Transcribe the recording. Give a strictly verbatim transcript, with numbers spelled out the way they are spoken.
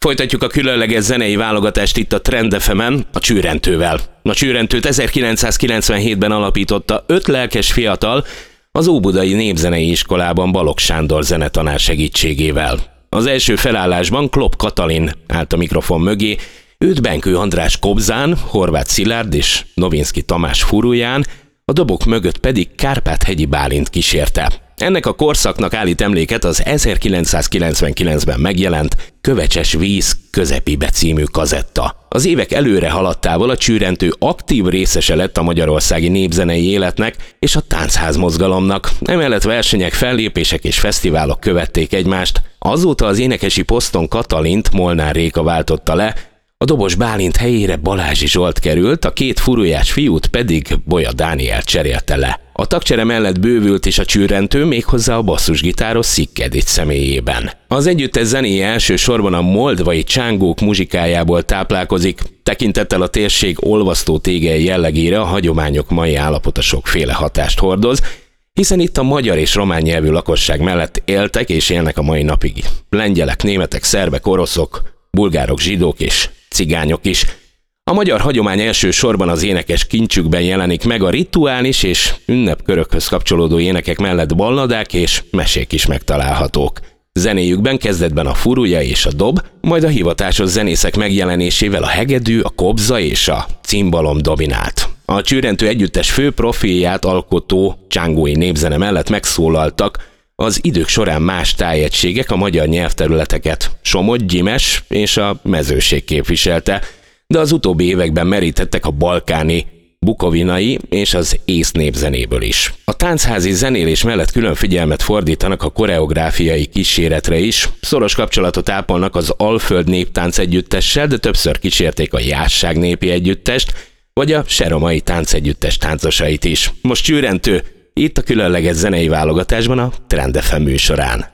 Folytatjuk a különleges zenei válogatást itt a Trend ef emen a Csűrentővel. A Csűrentőt ezerkilencszázkilencvenhétben alapította öt lelkes fiatal az Óbudai Népzenei Iskolában Balogh Sándor zenetanár segítségével. Az első felállásban Klopp Katalin állt a mikrofon mögé, őt Benkő András kobzán, Horváth Szilárd és Novinszky Tamás furuján, a dobok mögött pedig Kárpát-hegyi Bálint kísérte. Ennek a korszaknak állít emléket az ezerkilencszázkilencvenkilencben megjelent Kövecses víz közepibe című kazetta. Az évek előre haladtával a Csűrentő aktív részese lett a magyarországi népzenei életnek és a táncház mozgalomnak. Emellett versenyek, fellépések és fesztiválok követték egymást. Azóta az énekesi poszton Katalint Molnár Réka váltotta le, a dobos Bálint helyére Balázsi Zsolt került, a két furujás fiút pedig Bolya Dániel cserélte le. A tagcsere mellett bővült is a Csűrentő, méghozzá a basszusgitáros Szik Edith személyében. Az együttes zenéje elsősorban a moldvai csángók muzsikájából táplálkozik, tekintettel a térség olvasztó tégely jellegére a hagyományok mai állapota sokféle hatást hordoz, hiszen itt a magyar és román nyelvű lakosság mellett éltek és élnek a mai napig lengyelek, németek, szerbek, oroszok, bulgárok, zsidók és cigányok is. A magyar hagyomány elsősorban az énekes kincsükben jelenik meg, a rituális és ünnepkörökhöz kapcsolódó énekek mellett balladák és mesék is megtalálhatók. Zenéjükben kezdetben a furuja és a dob, majd a hivatásos zenészek megjelenésével a hegedű, a kobza és a cimbalom dominált. A Csűrentő együttes fő profilját alkotó csángói népzene mellett megszólaltak az idők során más tájegységek, a magyar nyelvterületeket Somogy, Gyimes és a Mezőség képviselte, de az utóbbi években merítettek a balkáni, bukovinai és az ész népzenéből is. A táncházi zenélés mellett külön figyelmet fordítanak a koreográfiai kíséretre is, szoros kapcsolatot ápolnak az Alföld néptánc együttessel, de többször kísérték a Jásság népi együttest, vagy a Seromai táncegyüttes táncosait is. Most Csűrentő, itt a különleges zenei válogatásban a Trend ef em műsorán.